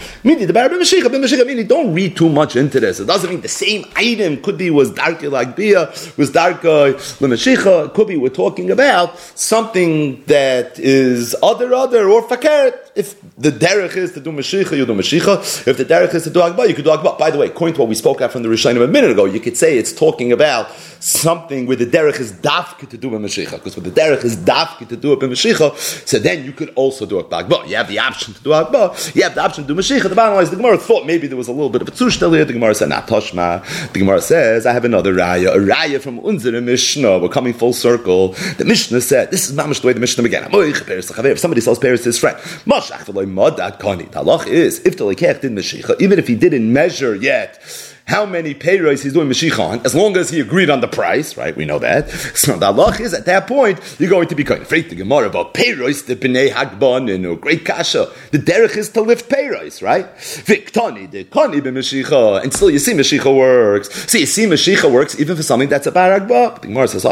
Meaning the bar b'mashicha, meaning don't read too much into this. It doesn't mean the same item was darka like bia, was darka l'mashicha. It could be we're talking about something that is other or fakert. If the derech is to do mashicha, you do mashicha. If the derech is to do agba, you could do agba. By the way, according to what we spoke out from the Rishonim a minute ago, you could say it's talking about something where the derech is dafke to do a mashicha, because when the derech is dafke to do a mashicha, so then you could also do a agba. You have the option to do agba. You have the option to do mashicha. The bottom line is the Gemara thought maybe there was a little bit of a tzushtel here. The Gemara said, "Not toshma." The Gemara says, "I have another raya, a raya from unsere Mishnah." We're coming full circle. The Mishnah said, "This is mamash the way the Mishnah began." If somebody sells Paris to his friend, mashach v'loy madat kani. The halach is if the lekech did mashicha, even if he didn't measure yet how many payros he's doing mashicha on, as long as he agreed on the price, right? We know that. So the halach is at that point you're going to be kind. Afraid the Gemara about payros, the bnei hagbon, and great kasha. The derech is to lift payros, right? Viktani, the kani b'mashicha, and still you see mashicha works. See, you see mashicha works even for something that's a bar agba. The Gemara says,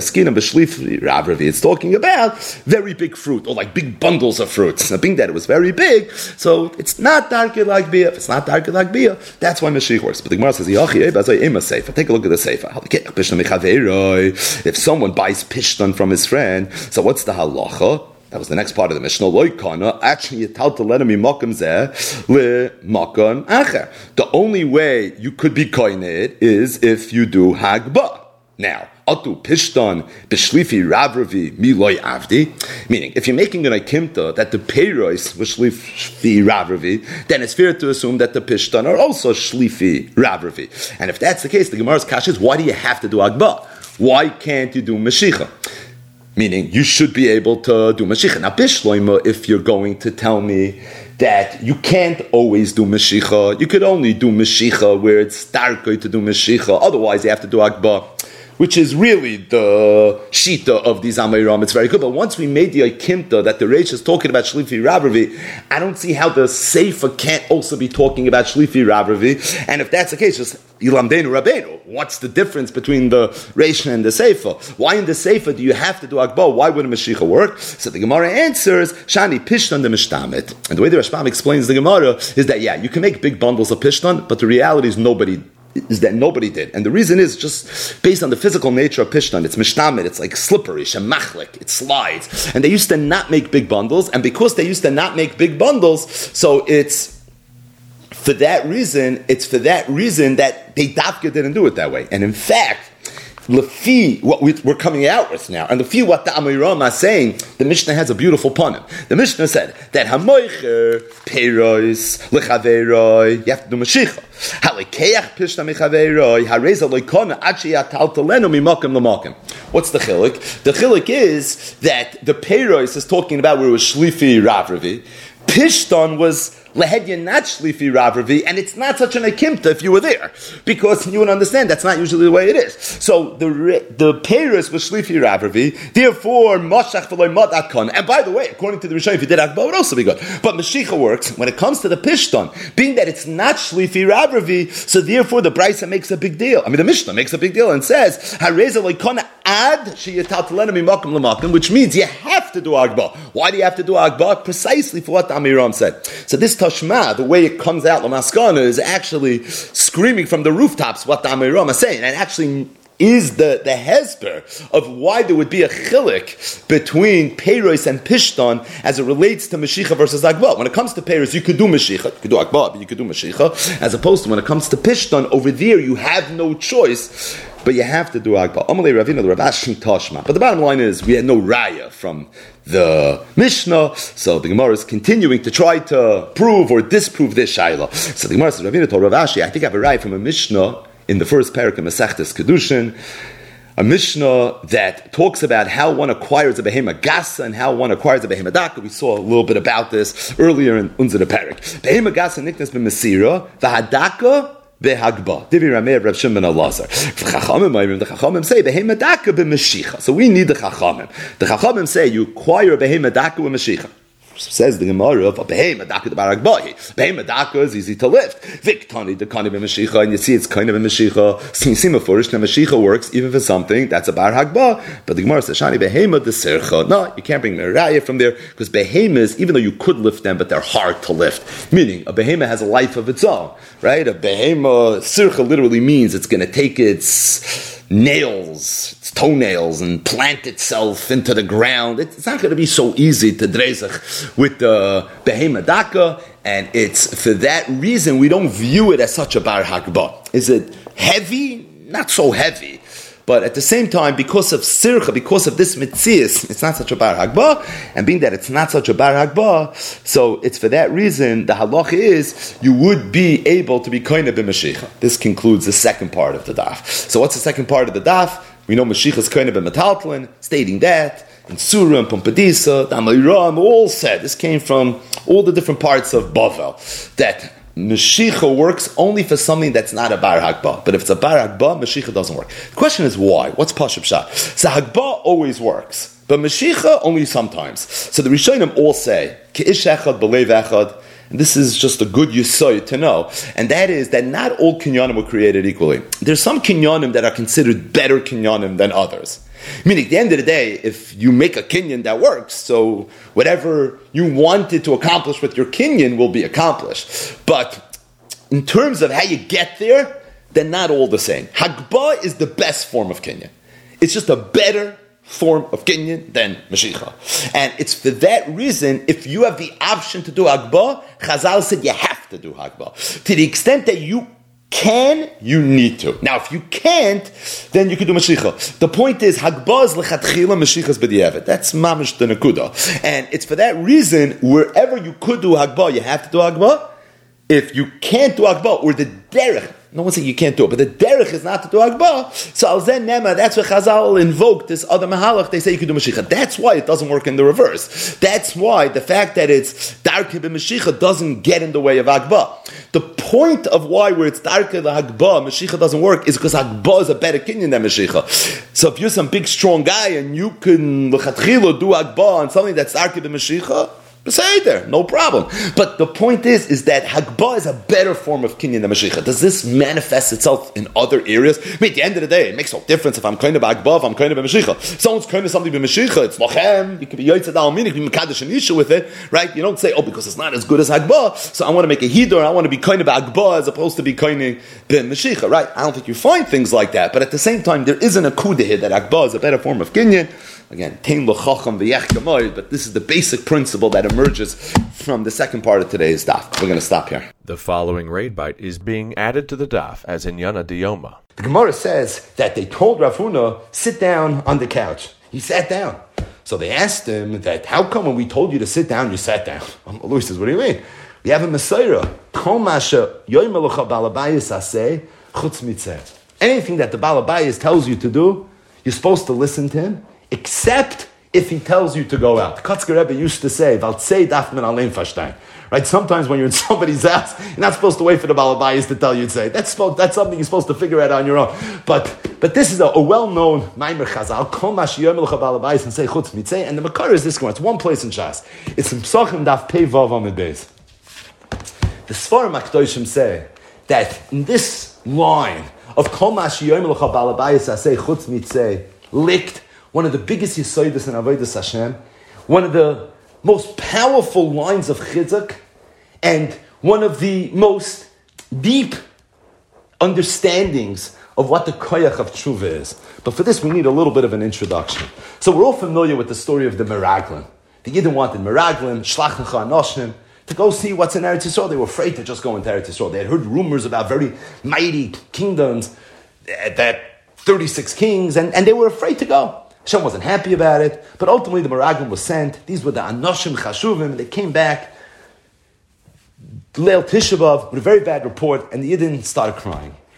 it's talking about very big fruit, or like big bundles of fruits. Now, being that it was very big, so it's not darker like bia. If it's not darker like bia, that's why mashicha works. But the Gemara says, take a look at the sefer. If someone buys pishtan from his friend, so what's the halacha? That was the next part of the Mishnah. Actually, you tell to let him makom zeh le makom acher. The only way you could be koined is if you do hagba. Now, atu pishtan b'shlifi ravravi miloy avdi. Meaning, if you're making an akimta that the peiros was shlifi ravravi, then it's fair to assume that the pishtan are also shlifi ravravi. And if that's the case, the Gemara's kasha is, why do you have to do agba? Why can't you do mashicha? Meaning, you should be able to do mashicha. Now, bishloima, if you're going to tell me that you can't always do mashicha, you could only do mashicha where it's starkoi to do mashicha. Otherwise, you have to do agba, which is really the shita of these Amayram. It's very good. But once we made the Akimta that the Reish is talking about Shlifi Rabravi, I don't see how the Sefer can't also be talking about Shlifi Rabravi. And if that's the case, just Yilamdenu Rabbeinu. What's the difference between the Reish and the Sefer? Why in the Sefer do you have to do Akbar? Why wouldn't Mashiach work? So the Gemara answers, Shani Pishtan the Mishtamit. And the way the Rashbam explains the Gemara is that, yeah, you can make big bundles of Pishtan, but the reality is nobody did. And the reason is just based on the physical nature of Pishtan. It's mishtamid, it's like slippery, shemachlik, it slides. And they used to not make big bundles, and because they used to not make big bundles, so it's for that reason that they dafka didn't do it that way. And in fact, Lefi, what we're coming out with now, and Lefi, what the Amiram is saying, the Mishnah has a beautiful punim. The Mishnah said that Hamoicher, Peiros, Lechaveroi, you have to do Mashicha. Halikeach Pishna Mechaveroi, Hareza Loikona, Achi Atal Telenu Mimakim Lamakim. What's the chilik? The chilik is that the Peiros is talking about where it was Shlifi Ravravi. Pishton was Lehedya not Shlifi Ravravi, and it's not such an akimta if you were there, because you would understand that's not usually the way it is. So the Paris was Shlifi Ravravi, therefore Mashach v'loy Madat Kon. And by the way, according to the Rishonim, if you did Akba, it would also be good. But Mashicha works when it comes to the Pishton, being that it's not Shlifi Ravravi, so therefore the Brisa makes a big deal. I mean, the Mishnah makes a big deal and says Hareza Loikona ad sheyataltelena mimakim lamakim, which means you have to do Agba. Why do you have to do Agba? Precisely for what the Amiram said. So this Tashma, the way it comes out, Lamaskana, is actually screaming from the rooftops what the Amiram is saying, and actually is the hesper of why there would be a chilik between Peiros and Pishton as it relates to Mashicha versus Agba. When it comes to Peiros, you could do Mashicha, you could do Agba, but you could do Mashicha, as opposed to when it comes to Pishton, over there you have no choice, but you have to do Agba. Amalei Ravina, the Rav Ashi Tashma. But the bottom line is, we had no raya from the Mishnah, so the Gemara is continuing to try to prove or disprove this Shaila. So the Gemara says, Ravina told Rav Ashi, I think I have a raya from a Mishnah in the first parak of Masechtas Kedushin, a Mishnah that talks about how one acquires a behema gasa and how one acquires a behema daka. We saw a little bit about this earlier in Unzer the parak. Behema gasa niknas b'mesira, v'hadaka behagba. Divi Rameh Rav Shimon Elazar. The Chachamim say behema daka b'meshicha. So we need the Chachamim. The Chachamim say you acquire a behema daka with meshicha. Says the Gemara, behema daka the baragbahi. Behema daka is easy to lift. Viktani the kind of a Mashiach, and you see it's kind of a Mashiach. Sima furish, the Mashiach works even for something that's a bar hagba. But the Gemara says, Shani behema the sircha. No, you can't bring the raya from there because behemoths, even though you could lift them, but they're hard to lift. Meaning, a behemoth has a life of its own, right? A behemoth, sircha literally means it's going to take its nails, its toenails, and plant itself into the ground. It's not going to be so easy to drezach with the behema daka, and it's for that reason we don't view it as such a bar hakba. Is it heavy? Not so heavy. But at the same time, because of sircha, because of this mitzias, it's not such a bar hagba, and being that it's not such a bar hagba, so it's for that reason, the halacha is, you would be able to be koine b'mashicha. This concludes the second part of the daf. So what's the second part of the daf? We know Mashiach is koine b'metaltlin, stating that, in Surah and Pumpadisa, the Amayram, all said, this came from all the different parts of Bavel, that Mashiach works only for something that's not a bar hakba. But if it's a bar hakba, Mashiach doesn't work. The question is why? What's Pashup Shah? So hakba always works, but Mashiach only sometimes. So the Rishonim all say, Ke'ish echad b'leiv echad, and this is just a good yesod to know, and that is that not all kinyanim were created equally. There's some kinyanim that are considered better kinyanim than others. Meaning, at the end of the day, if you make a kinyan that works, so whatever you wanted to accomplish with your kinyan will be accomplished. But in terms of how you get there, they're not all the same. Hagbah is the best form of kinyan. It's just a better form of kinyan than Mashiach. And it's for that reason, if you have the option to do Hagbah, Chazal said you have to do Hagbah. To the extent that you can, you need to. Now, if you can't, then you can do Mashiach. The point is, Hagbah is lechatchila, Mashiach is b'di'evet. That's mamish the nekuda. And it's for that reason, wherever you could do Hagbah, you have to do Hagbah. If you can't do Hagbah, or the derech, no one saying you can't do it, but the derech is not to do Hagbah, so al zen nema, that's where Chazal invoked this other mahalach, they say you can do Mashiach. That's why it doesn't work in the reverse. That's why the fact that it's darke b'Mashiach doesn't get in the way of Hagbah. The point of why where it's darke l'Hagbah, Mashiach doesn't work, is because Hagbah is a better kinyan than Mashiach. So if you're some big strong guy and you can l'chatchila do Hagbah on something that's darke b'Mashiach, say there, no problem. But the point is that Hagbah is a better form of kinyan than Mashiach. Does this manifest itself in other areas? I mean, at the end of the day, it makes no difference if I'm kind of Hagbah, if I'm kind of Mashiach. Someone's kind of something by Mashiach, it's lochem, you can be yotzed al minik, you can be mekadosh and isha with it, right? You don't say, oh, because it's not as good as Hagbah, so I want to make a hidur, I want to be kind of Hagbah as opposed to be kind of Mashiach, right? I don't think you find things like that, but at the same time, there isn't a kudah here that Hagbah is a better form of kinyan. Again, tein l'chacham v'yech kamoy, but this is the basic principle that emerges from the second part of today's daf. We're going to stop here. The following raid bite is being added to the daf as in Yana Diyoma. The Gemara says that they told Rav Huna, sit down on the couch. He sat down. So they asked him that, how come when we told you to sit down, you sat down? Louis says, what do you mean? We have a Messiah. Anything that the Balabayas tells you to do, you're supposed to listen to him, except if he tells you to go out. Kotzker Rebbe used to say, "Valtzei darf man allein verstehen." Right? Sometimes when you're in somebody's house, you're not supposed to wait for the Balabayas to tell you to say. That's something you're supposed to figure out on your own. But this is a well-known Maimer Chazal. Kol ma sheyomer lecha Balabayas and say chutz mitzay. And the Makar is this one. It's one place in Shas. It's in Psachim daf pei vav amid beis. The Sfarim HaKadoshim say that in this line of Kol ma sheyomer lecha Balabayas and say chutz mitzay, licked one of the biggest Yesodis in Avodas Hashem, one of the most powerful lines of Chizuk, and one of the most deep understandings of what the koyach of tshuva is. But for this, we need a little bit of an introduction. So we're all familiar with the story of the Meraglim. The Yidden wanted Meraglim, Shlach Necha Anoshim, to go see what's in Eretz Yisrael. They were afraid to just go into Eretz Yisrael. They had heard rumors about very mighty kingdoms, that 36 kings, and they were afraid to go. Hashem wasn't happy about it, but ultimately the Meraglim was sent. These were the Anoshim Chashuvim, and they came back Leil Tisha B'Av with a very bad report, and the Yidden started crying.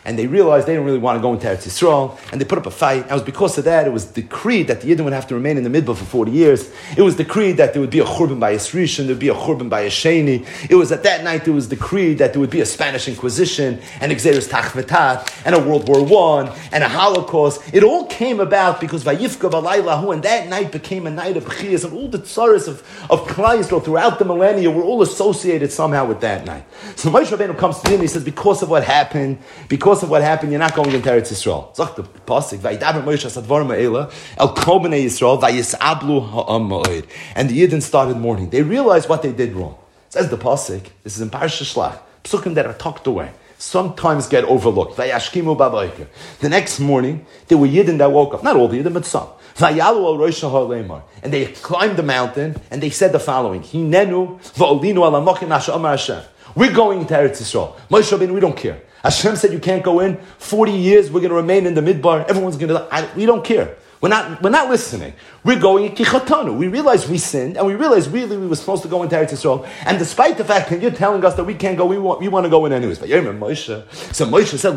and they realized they didn't really want to go into Eretz Yisrael, and they put up a fight. And it was because of that, it was decreed that the Yidden would have to remain in the Midbar for 40 years. It was decreed that there would be a Churban by Yisrishan, there would be a Churban by Yesheni. It was at that night, it was decreed that there would be a Spanish Inquisition, and Xeris Tachvetat, and a World War I, and a Holocaust. It all came about because Vayifka Balaylahu, and that night became a night of Bechiyas, and all the tzaras of Klal Yisrael throughout the millennia were all associated somehow with that night. So Moshe Rabbeinu comes to him and he says, because of what happened, you're not going into Eretz Yisrael. Zok the pasuk, Vayidaber Moshe Sadvar Ma'ela El Kol Bnei Yisrael Vayisablu Ha'am Ma'od, and the Yidden started mourning. They realized what they did wrong. Says the pasuk. This is in Parashat Shlach. Psukim that are tucked away sometimes get overlooked. Vayashkimu Babayker. The next morning, there were Yidden that woke up. Not all the Yidden, but some. Vayalu al Rosh HaLeimar, and they climbed the mountain and they said the following: Hinenu va'olinu ala mokim asher amar Hashem. We're going into Eretz Yisrael. Moshe Rabbeinu, we don't care. Hashem said you can't go in. 40 years, we're going to remain in the Midbar. Everyone's going to. We don't care. We're not listening. We're going Kichatanu. We realize we sinned, and we realize really we were supposed to go into Eretz Yisrael. And despite the fact that you're telling us that we can't go, we want to go in anyways. But Moshe. So Moshe said,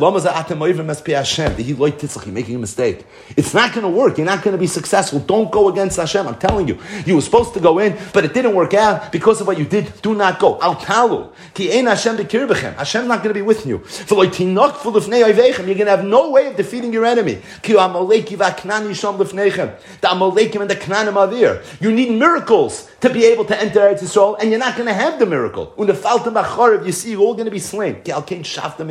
you're making a mistake. It's not going to work. You're not going to be successful. Don't go against Hashem. I'm telling you. You were supposed to go in, but it didn't work out because of what you did. Do not go. Al talu. Ki ein Hashem b'kirbechem. Hashem's not going to be with you. You're going to have no way of defeating your enemy. Ki amaleki v'aknani the Amalekim and the Knanim are there. You need miracles to be able to enter Eretz Yisrael, and you're not going to have the miracle. You see, you're all going to be slain. But the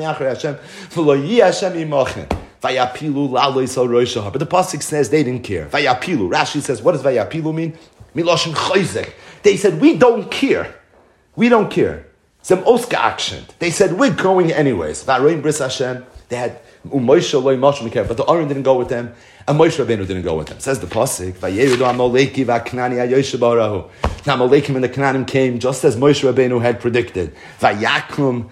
pasuk says they didn't care. Vayapilu. Rashi says, what does Vayapilu mean? Miloshin Chayzek. They said, we don't care. We don't care. Some Oska action. They said, we're going anyways. Varoim Bris Hashem. They had Moshe loy Moshe, but the Aaron didn't go with them, and Moshe Rabbeinu didn't go with them. Says the pasuk, Vayeru Amaleki v'Knani Hayoshe ba'arahu. Now Amalekim and the Knanim came just as Moshe Rabbeinu had predicted. Vayakum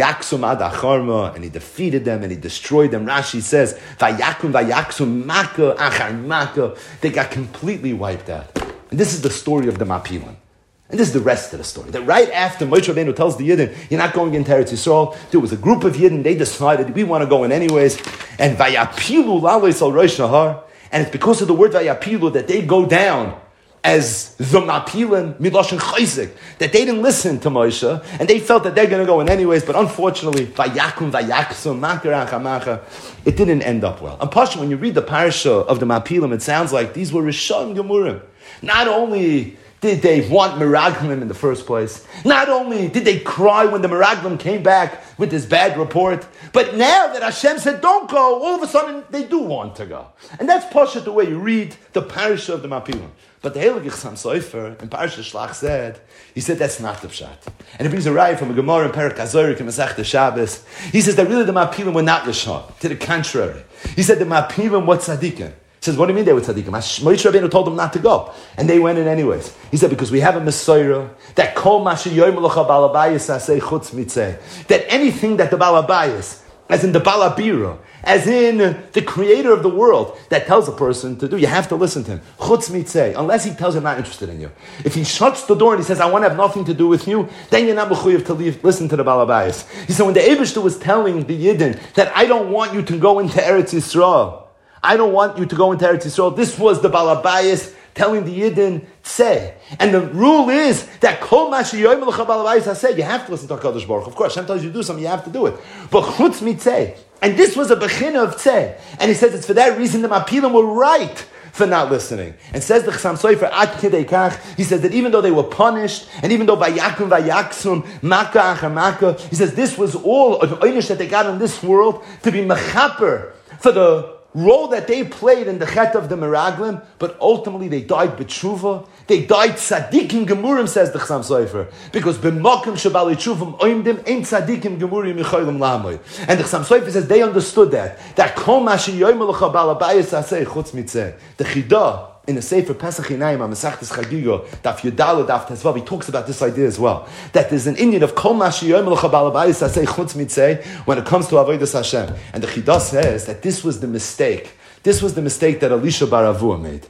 ad acharma, and he defeated them and he destroyed them. Rashi says, Vayaksum maka achar maka. They got completely wiped out. And this is the story of the Mapilim. And this is the rest of the story. That right after Moshe Rabbeinu tells the Yidden, you're not going into Eretz Yisrael, there was a group of Yidden, they decided, we want to go in anyways. And Vayapilu lalois al Rosh Nahar, and it's because of the word Vayapilu that they go down as the Mapilim, Miloshin Chayzik, that they didn't listen to Moshe, and they felt that they're going to go in anyways, but unfortunately, Vayaksum, Makar, it didn't end up well. And Pasha, when you read the parasha of the Mapilim, it sounds like these were Rishon Gemurim. Not only did they want Meraglim in the first place? Not only did they cry when the Meraglim came back with this bad report, but now that Hashem said, don't go, all of a sudden they do want to go. And that's Pasha the way you read the parasha of the Mapilim. But the Heilige Chassam Sofer in Parashat Shlach said, he said that's not the pshat. And he brings a raya from a Gemara in Perek HaZorik in Masechta Shabbos. He says that really the Mapilim were not Lashon. To the contrary. He said the Mapilim were tzaddikim. He says, what do you mean they were tzaddikim? Moshe Rabbeinu told them not to go. And they went in anyways. He said, because we have a Messiah, that kol mashe yoymelucha balabayis aseh chutz mitzeh. That anything that the balabayis, as in the balabira, as in the creator of the world, that tells a person to do, you have to listen to him. Chutz mitzeh. Unless he tells you, I'm not interested in you. If he shuts the door and he says, I want to have nothing to do with you, then you're not mechuyev to listen to the balabayis. He said, when the Eibishter was telling the Yidden that I don't want you to go into Eretz Yisrael, I don't want you to go into Eretz Yisrael. This was the Balabayas telling the Yidden, say. And the rule is that Kol Mashi Yoim L'cha Balabayas say, you have to listen to HaKadosh Baruch Hu. Of course, Hashem tells you to do something, you have to do it. But Chutz Mitzeh. And this was a Bechina of Tzeh. And he says it's for that reason the Mapilim were right for not listening. And says the Chassam Sofer, Ad Kidei Kach, he says that even though they were punished, and even though Vayakum Vayaksum, Maka Achar Maka, he says this was all an oynish that they got in this world to be mechaper for the role that they played in the chet of the Meraglim, but ultimately they died b'tshuva. They died tzaddikim gemurim, says the Chassam Sofer, because b'makom shebali tshuvam oimdim ein tzaddikim gemurim yicholim lamoy. And the Chassam Sofer says they understood that kol mashi yoymelucha balabayis aseh chutz mitzeh. The Chidah in the Sefer Pesach Hinayim, Masechtas Chagiga, Daf Yudala, Daf Tezvav, he talks about this idea as well. That there's an Indian of Kol Mashi Yoymelucha Balabayis Aseh Chutz Mitzeh when it comes to Avodas Hashem. And the Chidah says that this was the mistake. This was the mistake that Elisha bar Avua made.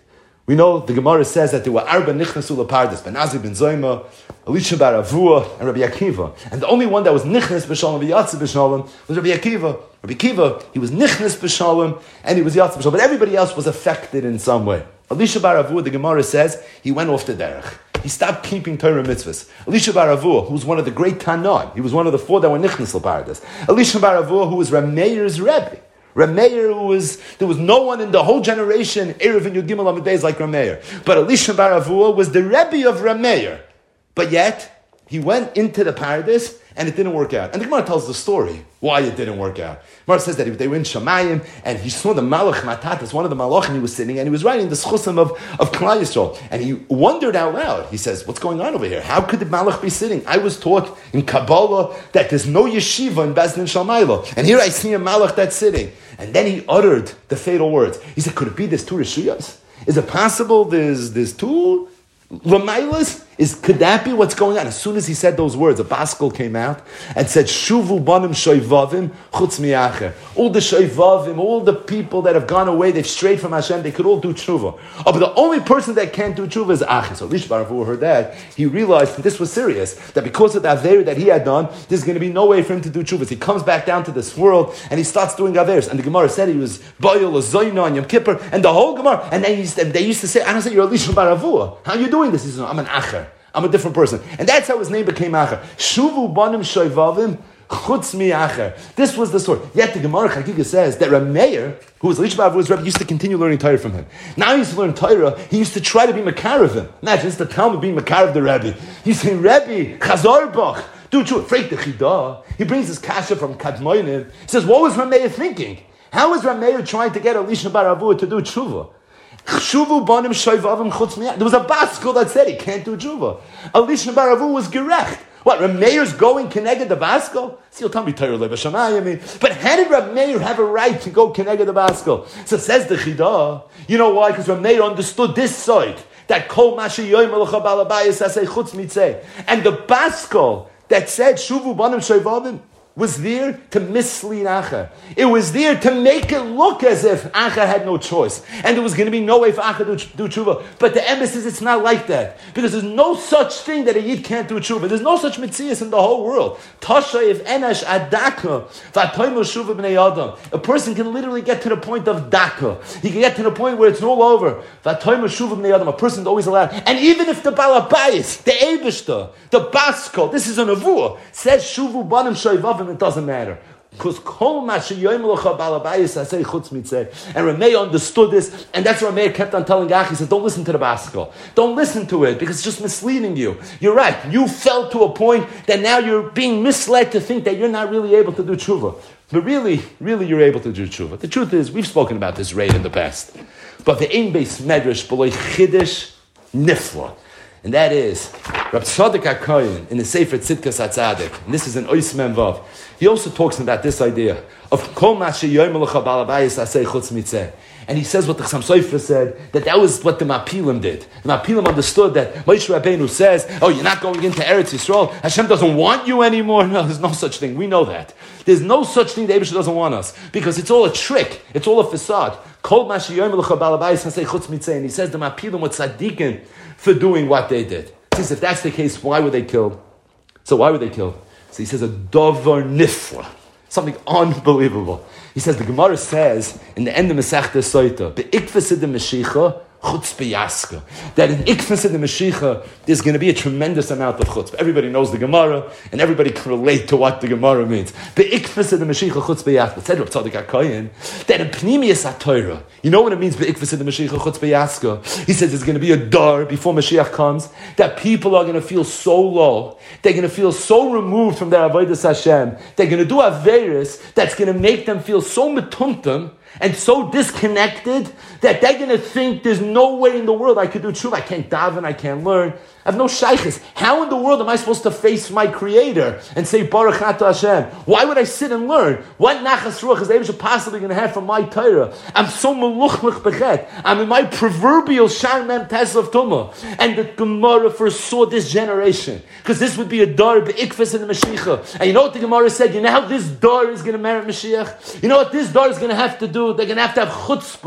We know the Gemara says that there were Arba Nichnasu Lepardes, Ben Azri Ben Zoyma, Elisha Bar Avua, and Rabbi Akiva. And the only one that was Nichnas B'Shalom, Yatsa B'Shalom, was Rabbi Akiva. Rabbi Akiva, he was Nichnas B'Shalom, and he was Yatsa B'Shalom, but everybody else was affected in some way. Elisha Bar Avua, the Gemara says, he went off the derech. He stopped keeping Torah mitzvahs. Elisha Bar Avua, who was one of the great Tanan, he was one of the 4 that were Nichnas Lepardes. Elisha Bar Avua, who was Rameir's Rebbe. Rameir, there was no one in the whole generation, Erev and Yud Gimel Amud Beis, like Rameir. But Elisha Bar Avua was the Rebbe of Rameir. But yet, he went into the paradise, and it didn't work out. And the Gemara tells the story why it didn't work out. The Gemara says that they were in Shamayim, and he saw the Malach Matatas, one of the Malachim, he was sitting, and he was writing the Schusim of Klal Yisrael. And he wondered out loud. He says, what's going on over here? How could the Malach be sitting? I was taught in Kabbalah that there's no yeshiva in Bezdin Shalmayla. And here I see a Malach that's sitting. And then he uttered the fatal words. He said, could it be there's 2 Rishuyas? Is it possible there's 2 Lamailas? Could that be what's going on? As soon as he said those words, a Baskel came out and said, Shuvu banim shoivavim chutz miacher. All the shoivavim, all the people that have gone away, they've strayed from Hashem, they could all do tshuva. Oh, but the only person that can't do tshuva is Acher. So Elisha Bar Avua heard that. He realized that this was serious, that because of the Aveir that he had done, there's going to be no way for him to do tshuva. So he comes back down to this world and he starts doing Aveirs. And the Gemara said he was Bayil, a Zoyna, and Yom Kippur, and the whole Gemara. And then they used to say, I don't say, you're Elisha Bar Avua. How are you doing this? He said, no, I'm an Acher. I'm a different person. And that's how his name became Acher. Shuvu banim shoivavim chutz mi Acher. This was the story. Yet the Gemara Chagiga says that Rameir, who was Elisha Bar Avua's Rebbe, used to continue learning Torah from him. Now he used to learn Torah, he used to try to be Makarav him. Imagine, it's the Talmud being Makarav the Rebbe. He's saying, Rebbe, Chazor Bach, do tshuva. Freik the Chidah. He brings his kasha from Kadmoinim. He says, what was Rameir thinking? How was Rameir trying to get Elisha Bar Avua to do tshuva? Shuvu banim shoivavim chutz miyah. There was a Baskel that said he can't do tshuva. Elisha Bar Avua was gerecht. What, Rameir's going connected the Baskel? See, you'll tell me Torah Le'Bashamayim. But how did Rameir have a right to go connected the Baskel? So says the Chidah. You know why? Because Rameir understood this side. That kol mashi yoyim alecha balabayis asay chutz mitzeh. And the Baskel that said Shuvu banim shoivavim was there to mislead Acher. It was there to make it look as if Acher had no choice. And there was going to be no way for Acher to do tshuva. But the emes is it's not like that. Because there's no such thing that a Yid can't do tshuva. There's no such mitzias in the whole world. Tasha if enash adaka v'atoymo shuva b'nei adam. A person can literally get to the point of daka. He can get to the point where it's all over. V'atoymo shuva b'nei adam. A person's always allowed. And even if the balabayis, the Eibishter, the Baskel, this is a nevuah, says shuvu banim shoivavim, it doesn't matter. Because kol mashiyoyim locha balabayis asay chutz mitzeh. And Rameir understood this, and that's what Rameir kept on telling Ach. He said, don't listen to the Baskel. Don't listen to it, because it's just misleading you. You're right. You fell to a point that now you're being misled to think that you're not really able to do tshuva. But really, you're able to do tshuva. The truth is, we've spoken about this rate in the past. But the ein beis medrash b'loy chidish nifla. And that is, Rab Tzadok HaKohen in the Sefer Tzidkas HaTzadik, and this is an Ois Mem Vav, he also talks about this idea of Kol Mashe Yoyim Alecha Balabayis Asei Chutz Mitzeh. And he says what the Chassam Sofer said, that was what the Mapilim did. The Mapilim understood that Moshe Rabbeinu says, oh, you're not going into Eretz Yisrael, Hashem doesn't want you anymore. No, there's no such thing. We know that. There's no such thing that Eibusha doesn't want us, because it's all a trick. It's all a facade. Kol Mashe Yoyim Alecha Balabayis Asei Chutz Mitzeh. And he says the Mapilim were tzaddikim for doing what they did. Since if that's the case, why were they killed? So why were they killed? So he says a davar nifla, something unbelievable. He says, the Gemara says in the end of Masechta Soita, be'ikvas the Mashiach chutzpah yaska, that in ikvas the Mashiach there's going to be a tremendous amount of chutzpah. Everybody knows the Gemara, and everybody can relate to what the Gemara means. Be'ikvas the Mashiach chutzpah yaska. Said Rab Tzadok HaKohen that in Pnimius HaTorah, you know what it means be'ikvas the Mashiach chutzpah yaska? He says there's going to be a dar before Mashiach comes, that people are going to feel so low, they're going to feel so removed from their avodas Hashem, they're going to do aveiros that's going to make them feel so metuntam and so disconnected that they're going to think there's no way in the world I could do tshuva. I can't daven, I can't learn. I have no shaykhs. How in the world am I supposed to face my Creator and say Baruch Atah Hashem? Why would I sit and learn? What nachas ruach is Eibusha possibly going to have from my Torah? I'm so meluchlich bechet. I'm in my proverbial Shar Mem Tes of Tumah. And the Gemara foresaw this generation, because this would be a dar be'ikvas in the Mashiach. And you know what the Gemara said? You know how this dar is going to merit Mashiach? You know what this dar is going to have to do? They're going to have chutzpah.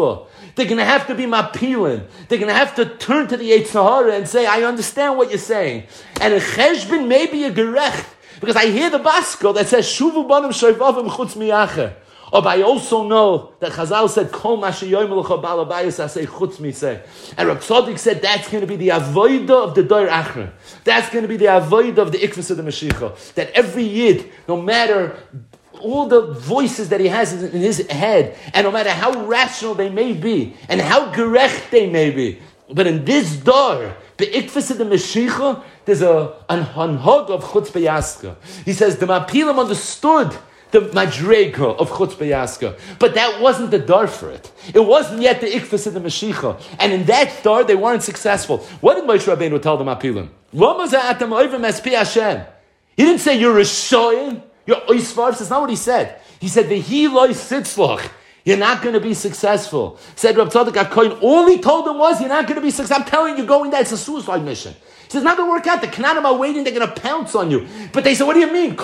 They're going to have to be mapilin. They're going to have to turn to the Yetzer Hara and say, I understand what you're saying. And a cheshbon may be a gerecht, because I hear the Baskel that says, Shuvu banim shoivavim chutz miyacher. But I also know that Chazal said, Kol ma sheyomer lecha bal habayis aseh chutz miseh. And Reb Tzadok said that's going to be the avodah of the Dor Achra. That's going to be the avodah of the Ikvus of the Mashiach. That every Yid, no matter all the voices that he has in his head, and no matter how rational they may be, and how gerecht they may be, but in this Dor, the Ikvus of the Mashiach, there's an hanhag of chutz beyaska. He says the Mapilim understood the madrega of chutz beyaska, but that wasn't the dar for it. It wasn't yet the ikfus of the Mashiach, and in that dar they weren't successful. What did Moshe Rabbeinu tell the Mapilim? He didn't say you're a shoyin, you're oisvars. That's not what he said. He said vehi lo sitzlach. You're not going to be successful. Said Reb Tzadok HaKohen, all he told them was, you're not going to be successful. I'm telling you, going there, it's a suicide mission. He says, it's not going to work out. The Kananim are waiting, they're going to pounce on you. But they said, what do you mean?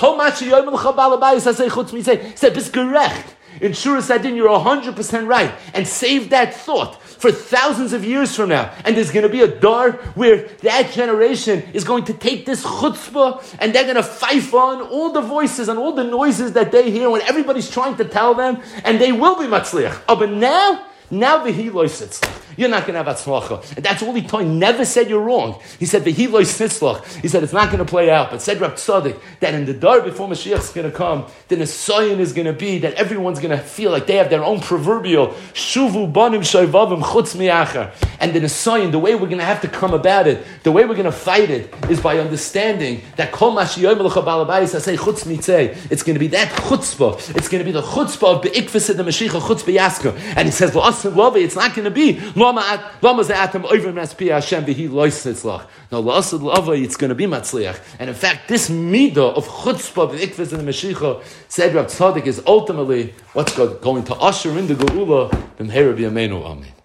He said, bis gerecht. In Shura Sadin, you're 100% right. And save that thought for thousands of years from now. And there's going to be a dar where that generation is going to take this chutzpah and they're going to fife on all the voices and all the noises that they hear when everybody's trying to tell them, and they will be matzliach. Oh, but now the he loy sitzlach. You're not going to have atzlacha. And that's all he told. He never said you're wrong. He said the he loy sitzlach. He said it's not going to play out. But said Reb Tzadok that in the dar before Mashiach is going to come, the nesayin is going to be that everyone's going to feel like they have their own proverbial shuvu banim shoivavim chutz miacher. And the nesayin, the way we're going to have to come about it, the way we're going to fight it, is by understanding that kol mashiyoyim lecha balabayis asay chutz mitzay. It's going to be that chutzpah. It's going to be the chutzpah of beikvus the Mashiach chutz beyaska. And he says it's not going to be no, it's going to be matzliach. And in fact, this midah of chutzpah b'ikvus in the Mashiach, said Reb Tzadok, is ultimately what's going to usher in the geula b'mheira b'yameinu. Amen.